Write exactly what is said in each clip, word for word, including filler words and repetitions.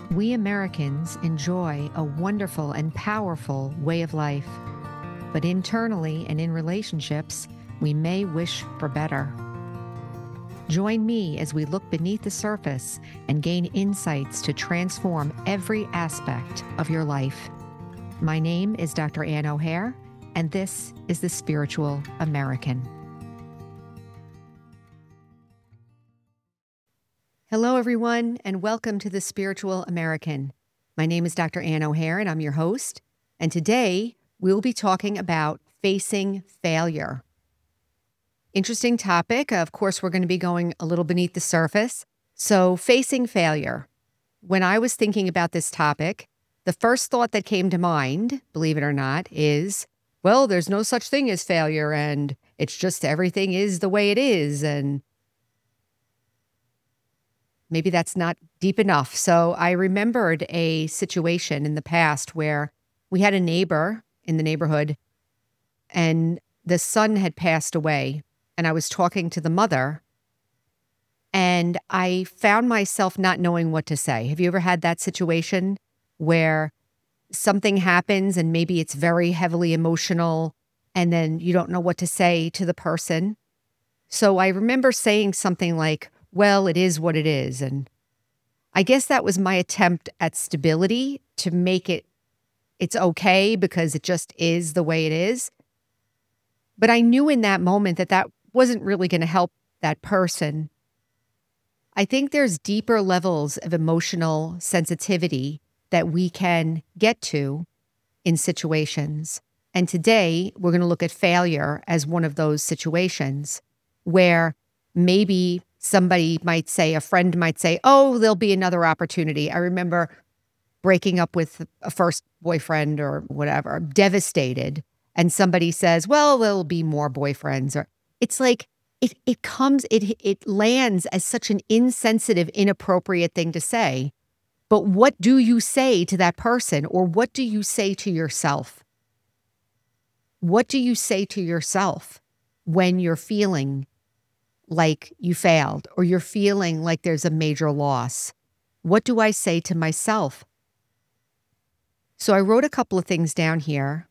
We Americans enjoy a wonderful and powerful way of life, but internally and in relationships, we may wish for better. Join me as we look beneath the surface and gain insights to transform every aspect of your life. My name is Doctor Ann O'Hare, and this is The Spiritual American. Hello, everyone, and welcome to The Spiritual American. My name is Doctor Ann O'Hare, and I'm your host. And today, we'll be talking about facing failure. Interesting topic. Of course, we're going to be going a little beneath the surface. So, facing failure. When I was thinking about this topic, the first thought that came to mind, believe it or not, is, well, there's no such thing as failure, and it's just everything is the way it is, and maybe that's not deep enough. So I remembered a situation in the past where we had a neighbor in the neighborhood and the son had passed away. And I was talking to the mother and I found myself not knowing what to say. Have you ever had that situation where something happens and maybe it's very heavily emotional and then you don't know what to say to the person? So I remember saying something like, well, it is what it is. And I guess that was my attempt at stability to make it, it's okay because it just is the way it is. But I knew in that moment that that wasn't really going to help that person. I think there's deeper levels of emotional sensitivity that we can get to in situations. And today we're going to look at failure as one of those situations where maybe somebody might say, a friend might say, oh, there'll be another opportunity. I remember breaking up with a first boyfriend or whatever, devastated. And somebody says, well, there'll be more boyfriends. Or it's like, it it comes, it it lands as such an insensitive, inappropriate thing to say. But what do you say to that person? Or what do you say to yourself? What do you say to yourself when you're feeling like you failed or you're feeling like there's a major loss? What do I say to myself? So I wrote a couple of things down here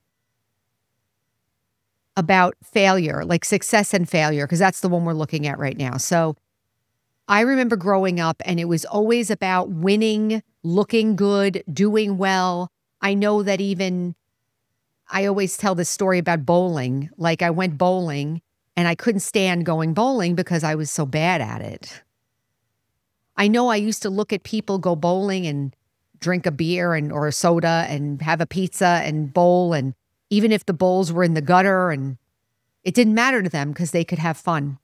about failure, like success and failure, because that's the one we're looking at right now. So I remember growing up and it was always about winning, looking good, doing well. I know that even, I always tell this story about bowling. Like I went bowling and I couldn't stand going bowling because I was so bad at it. I know I used to look at people go bowling and drink a beer and or a soda and have a pizza and bowl. And even if the bowls were in the gutter and it didn't matter to them because they could have fun.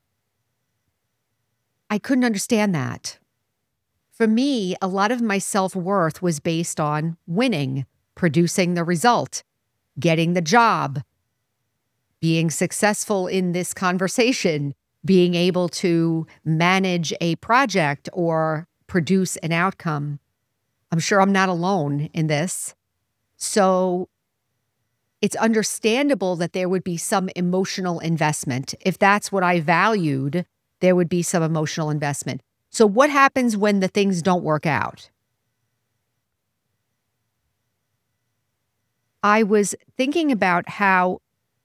I couldn't understand that. For me, a lot of my self-worth was based on winning, producing the result, getting the job, being successful in this conversation, being able to manage a project or produce an outcome. I'm sure I'm not alone in this. So it's understandable that there would be some emotional investment. If that's what I valued, there would be some emotional investment. So what happens when the things don't work out? I was thinking about how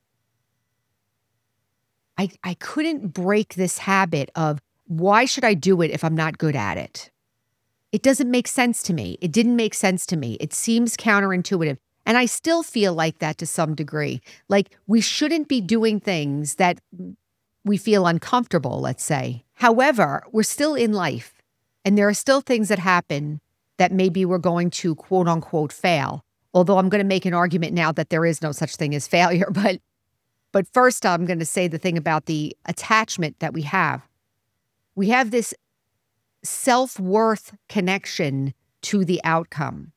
I, I couldn't break this habit of why should I do it if I'm not good at it? It doesn't make sense to me. It didn't make sense to me. It seems counterintuitive. And I still feel like that to some degree. Like we shouldn't be doing things that we feel uncomfortable, let's say. However, we're still in life and there are still things that happen that maybe we're going to quote unquote fail. Although I'm going to make an argument now that there is no such thing as failure, but But first, I'm going to say the thing about the attachment that we have. We have this self-worth connection to the outcome.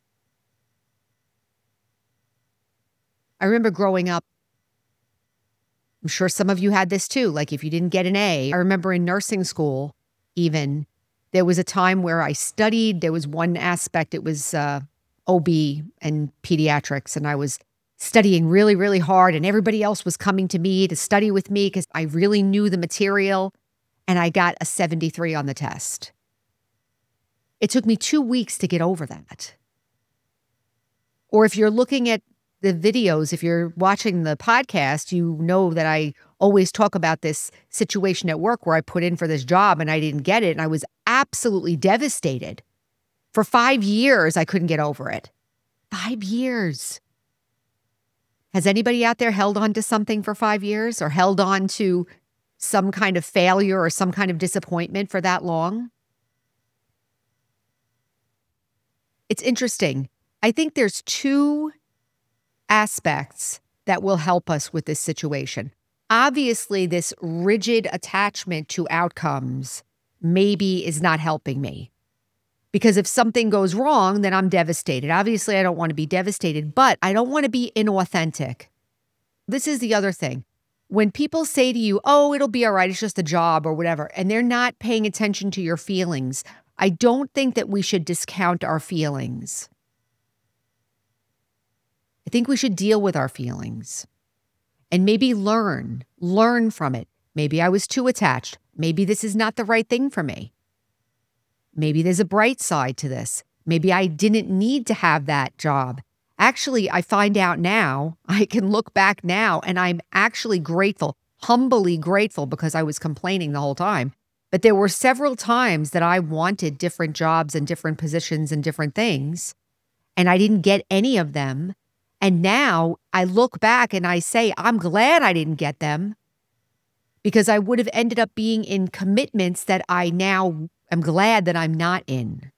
I remember growing up, I'm sure some of you had this too, like if you didn't get an A. I remember in nursing school, even, there was a time where I studied. There was one aspect, it was uh, O B and pediatrics, and I was studying really, really hard, and everybody else was coming to me to study with me because I really knew the material, and I got a seventy-three on the test. It took me two weeks to get over that. Or if you're looking at the videos, if you're watching the podcast, you know that I always talk about this situation at work where I put in for this job and I didn't get it. And I was absolutely devastated. For five years, I couldn't get over it. Five years. Has anybody out there held on to something for five years or held on to some kind of failure or some kind of disappointment for that long? It's interesting. I think there's two aspects that will help us with this situation. Obviously, this rigid attachment to outcomes maybe is not helping me. Because if something goes wrong, then I'm devastated. Obviously, I don't want to be devastated, but I don't want to be inauthentic. This is the other thing. When people say to you, oh, it'll be all right, it's just a job or whatever, and they're not paying attention to your feelings, I don't think that we should discount our feelings. I think we should deal with our feelings and maybe learn, learn from it. Maybe I was too attached. Maybe this is not the right thing for me. Maybe there's a bright side to this. Maybe I didn't need to have that job. Actually, I find out now, I can look back now and I'm actually grateful, humbly grateful because I was complaining the whole time. But there were several times that I wanted different jobs and different positions and different things, and I didn't get any of them. And now I look back and I say, I'm glad I didn't get them because I would have ended up being in commitments that I now am glad that I'm not in.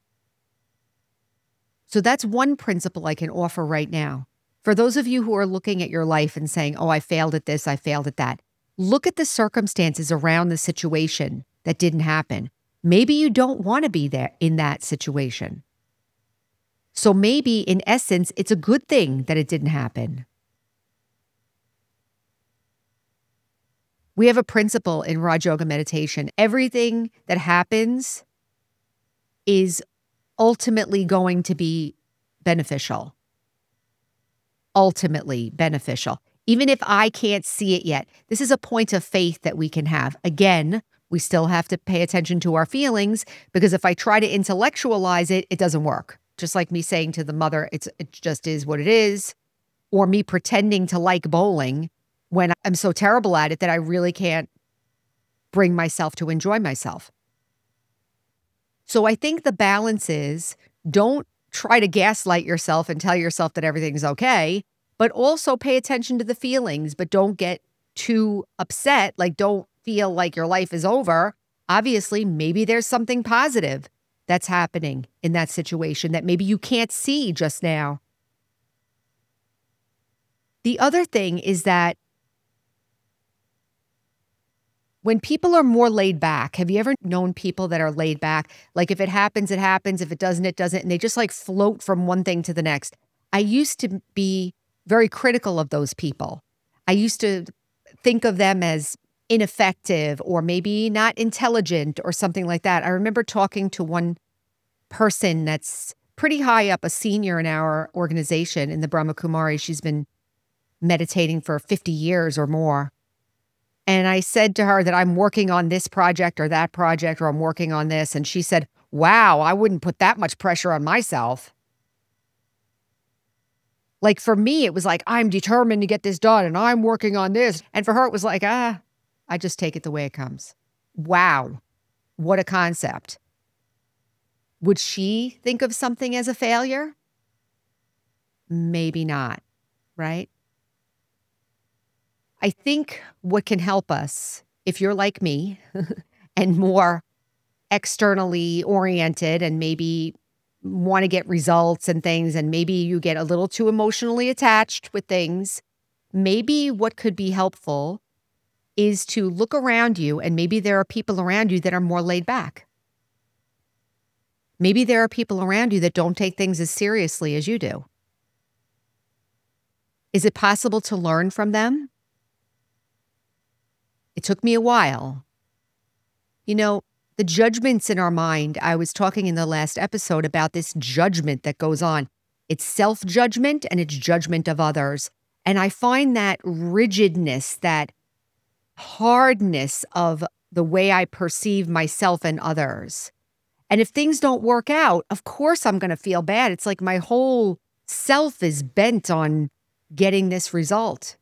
So that's one principle I can offer right now. For those of you who are looking at your life and saying, oh, I failed at this, I failed at that. Look at the circumstances around the situation that didn't happen. Maybe you don't want to be there in that situation. So maybe in essence, it's a good thing that it didn't happen. We have a principle in Raj Yoga meditation. Everything that happens is ultimately going to be beneficial. Ultimately beneficial. Even if I can't see it yet, this is a point of faith that we can have. Again, we still have to pay attention to our feelings because if I try to intellectualize it, it doesn't work. Just like me saying to the mother, it's, it just is what it is, or me pretending to like bowling when I'm so terrible at it that I really can't bring myself to enjoy myself. So I think the balance is don't try to gaslight yourself and tell yourself that everything's okay, but also pay attention to the feelings, but don't get too upset. Like don't feel like your life is over. Obviously, maybe there's something positive that's happening in that situation that maybe you can't see just now. The other thing is that when people are more laid back, have you ever known people that are laid back? Like if it happens, it happens. If it doesn't, it doesn't. And they just like float from one thing to the next. I used to be very critical of those people. I used to think of them as ineffective or maybe not intelligent or something like that. I remember talking to one person that's pretty high up, a senior in our organization in the Brahma Kumari. She's been meditating for fifty years or more. And I said to her that I'm working on this project or that project, or I'm working on this. And she said, wow, I wouldn't put that much pressure on myself. Like for me, it was like, I'm determined to get this done and I'm working on this. And for her, it was like, ah, I just take it the way it comes. Wow. What a concept. Would she think of something as a failure? Maybe not, right? I think what can help us, if you're like me and more externally oriented and maybe want to get results and things, and maybe you get a little too emotionally attached with things, maybe what could be helpful is to look around you, and maybe there are people around you that are more laid back. Maybe there are people around you that don't take things as seriously as you do. Is it possible to learn from them? It took me a while. You know, the judgments in our mind, I was talking in the last episode about this judgment that goes on. It's self-judgment and it's judgment of others. And I find that rigidness, that hardness of the way I perceive myself and others. And if things don't work out, of course I'm going to feel bad. It's like my whole self is bent on getting this result.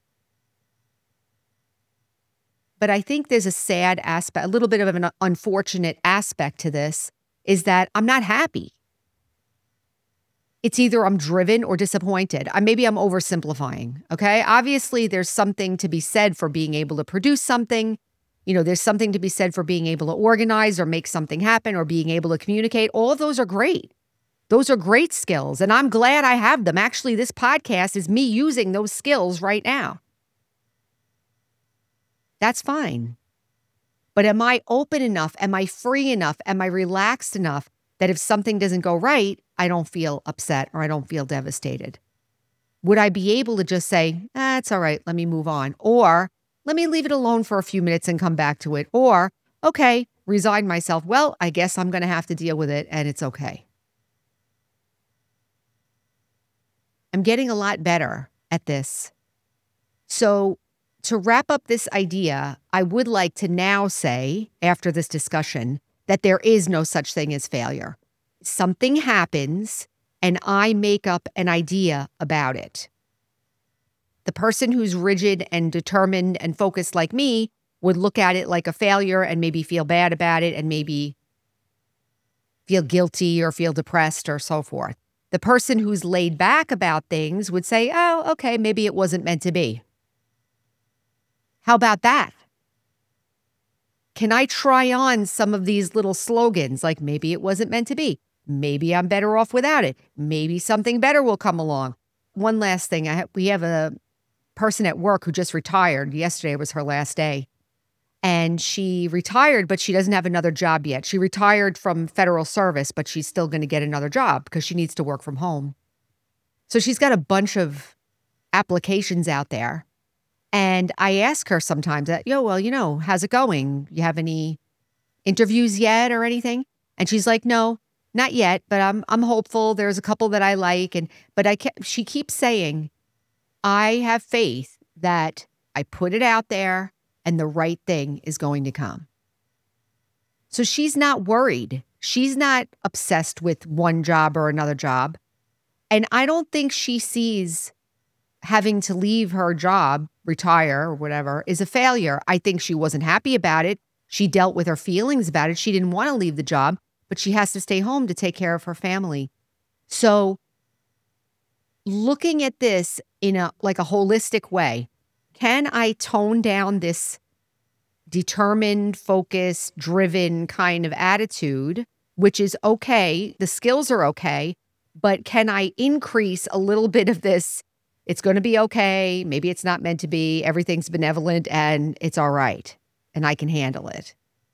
But I think there's a sad aspect, a little bit of an unfortunate aspect to this, is that I'm not happy. It's either I'm driven or disappointed. I, maybe I'm oversimplifying, okay? Obviously, there's something to be said for being able to produce something. You know, there's something to be said for being able to organize or make something happen or being able to communicate. All of those are great. Those are great skills, and I'm glad I have them. Actually, this podcast is me using those skills right now. That's fine. But am I open enough? Am I free enough? Am I relaxed enough that if something doesn't go right, I don't feel upset or I don't feel devastated? Would I be able to just say, ah, it's all right, let me move on? Or let me leave it alone for a few minutes and come back to it? Or, okay, resign myself. Well, I guess I'm going to have to deal with it and it's okay. I'm getting a lot better at this. So to wrap up this idea, I would like to now say, after this discussion, that there is no such thing as failure. Something happens, and I make up an idea about it. The person who's rigid and determined and focused like me would look at it like a failure and maybe feel bad about it and maybe feel guilty or feel depressed or so forth. The person who's laid back about things would say, oh, okay, maybe it wasn't meant to be. How about that? Can I try on some of these little slogans like maybe it wasn't meant to be? Maybe I'm better off without it. Maybe something better will come along. One last thing. I ha- we have a person at work who just retired. Yesterday was her last day. And she retired, but she doesn't have another job yet. She retired from federal service, but she's still going to get another job because she needs to work from home. So she's got a bunch of applications out there. And I ask her sometimes that, yo, well, you know, how's it going? You have any interviews yet or anything? And she's like, no, not yet, but I'm I'm hopeful. There's a couple that I like. And but I ke- she keeps saying, I have faith that I put it out there and the right thing is going to come. So she's not worried. She's not obsessed with one job or another job. And I don't think she sees having to leave her job, retire or whatever, is a failure. I think she wasn't happy about it. She dealt with her feelings about it. She didn't want to leave the job, but she has to stay home to take care of her family. So looking at this in a like a holistic way, can I tone down this determined, focused, driven kind of attitude, which is okay. The skills are okay, but can I increase a little bit of this? It's going to be okay. Maybe it's not meant to be. Everything's benevolent and it's all right. And I can handle it.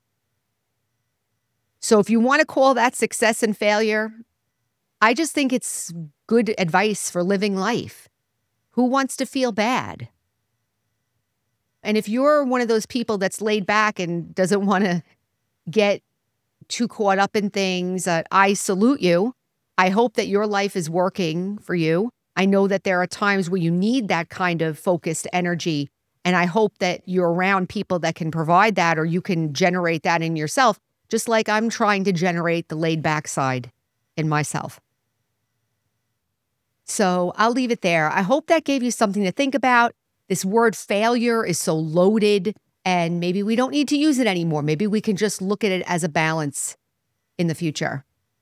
So if you want to call that success and failure, I just think it's good advice for living life. Who wants to feel bad? And if you're one of those people that's laid back and doesn't want to get too caught up in things, uh, I salute you. I hope that your life is working for you. I know that there are times where you need that kind of focused energy, and I hope that you're around people that can provide that or you can generate that in yourself, just like I'm trying to generate the laid back side in myself. So I'll leave it there. I hope that gave you something to think about. This word failure is so loaded, and maybe we don't need to use it anymore. Maybe we can just look at it as a balance in the future.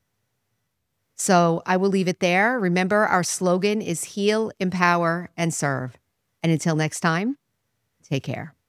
So I will leave it there. Remember, our slogan is heal, empower, and serve. And until next time, take care.